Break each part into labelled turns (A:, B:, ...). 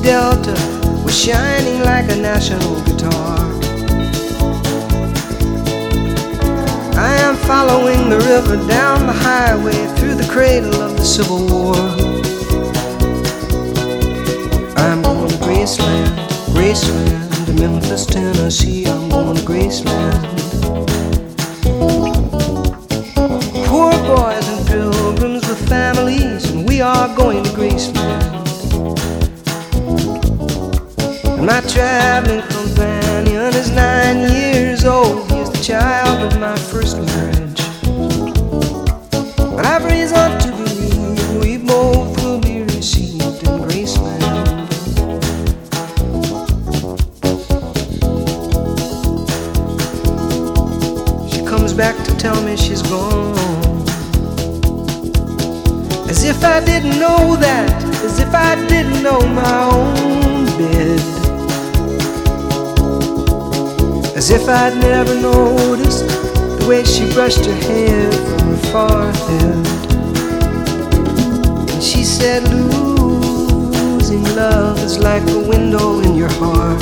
A: Delta was shining like a national guitar. I am following the river down the highway through the cradle of the Civil War. I'm going to Graceland, Graceland, to Memphis, Tennessee. I'm going to Graceland. Poor boys and pilgrims with families, and we are going to Graceland. And my traveling companion is 9 years old. He is the child of my first marriage. But I've reason to believe we both will be received in Graceland. She comes back to tell me she's gone, as if I didn't know that, as if I didn't know my own bed, as if I'd never noticed the way she brushed her hair from her forehead. And she said, losing love is like a window in your heart.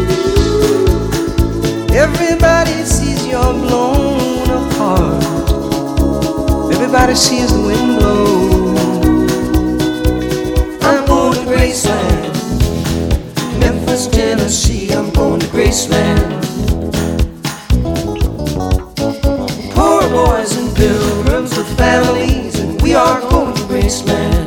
A: Everybody sees you're blown apart. Everybody sees the wind blow. I'm going to Graceland, Memphis, Tennessee. I'm going to Graceland. Poor boys and pilgrims with families, and we are going to Graceland.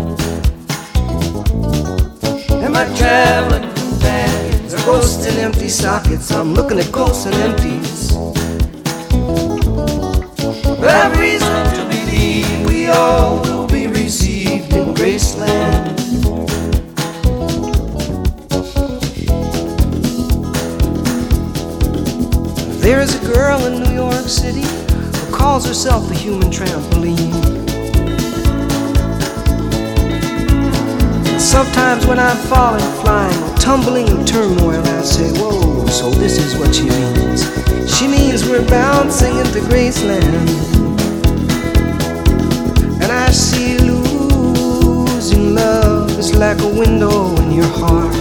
A: And my traveling companions are ghosts and empty sockets. I'm looking at ghosts and empties. But I've reason to believe we all will be received in Graceland. There is a girl in New York City who calls herself the human trampoline. Sometimes when I'm falling, flying, or tumbling in turmoil, I say, whoa, so this is what she means. She means we're bouncing into Graceland. And I see losing love is like a window in your heart.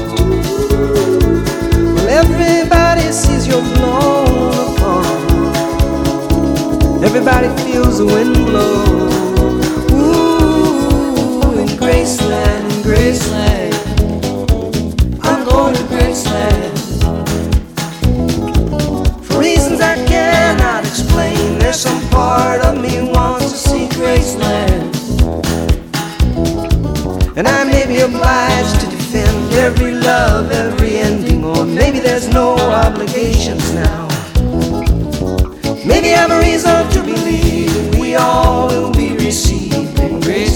A: Well, everybody sees you're blown apart. Everybody feels the wind blow. Ooh, in Graceland, in Graceland, I'm going to Graceland. For reasons I cannot explain, there's some part of me wants to see Graceland. And I may be obliged to defend every love, every ending, or maybe there's no obligations now. Maybe I'm a reason to believe we all will be received in Graceland.